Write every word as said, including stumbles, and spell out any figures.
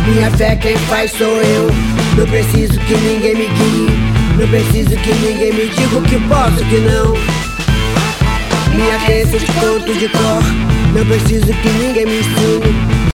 Minha fé quem faz sou eu. Não preciso que ninguém me guie, não preciso que ninguém me diga o que posso, o que não. Minha crença eu te conto de cor, não preciso que ninguém me ensine.